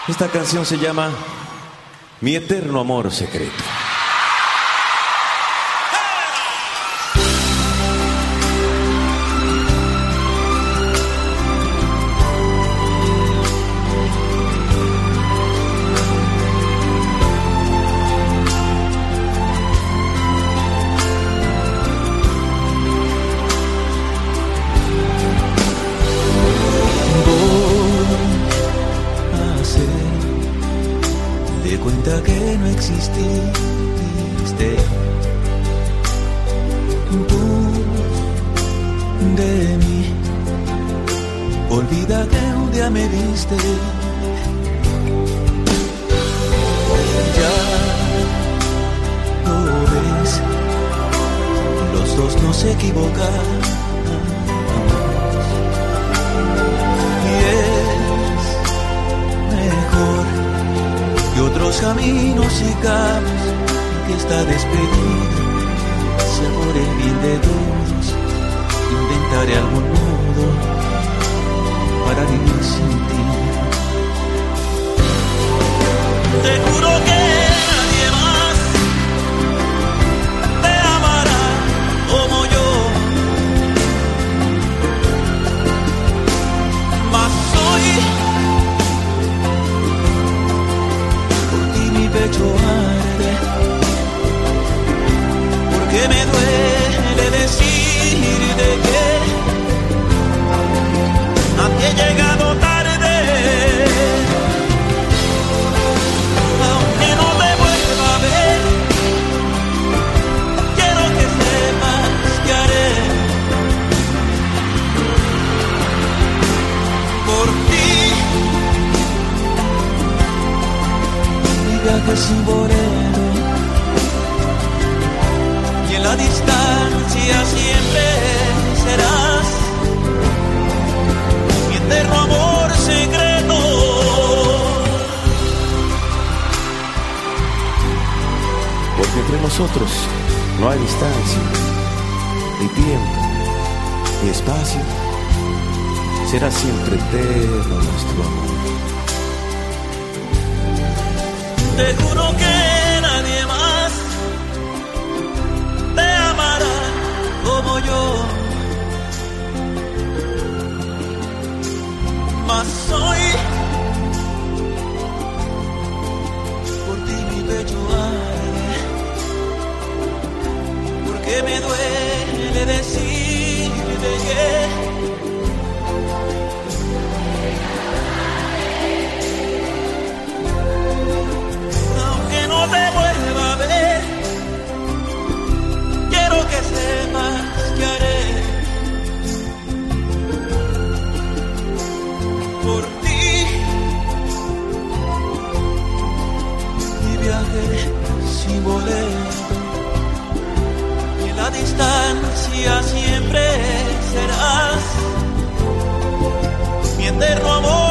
Esta canción se llama Mi Eterno Amor Secreto. De cuenta que no exististe tú de mí. Olvida que un día me diste. Ya lo ves, los dos nos equivocamos. Y es mejor y otros caminos sigamos, que esta despedida sea por el bien de todos. Inventaré algún modo para vivir sin ti. Te juro que nadie más te amará como yo, mas soy mi pecho arde, porque me duele decirte que a ti he llegado tarde, aunque no te vuelva a ver. Quiero que sepas que haré por ti. Viaje sin bolero, y en la distancia siempre serás mi eterno amor secreto. Porque entre nosotros no hay distancia, ni tiempo, ni espacio. Será siempre eterno nuestro amor. Te juro que nadie más te amará como yo, mas soy por ti mi pecho arde, porque me duele decirte que no te vuelva a ver. Quiero que sepas que haré por ti. Mi viaje sin boleto, y en la distancia siempre serás mi eterno amor.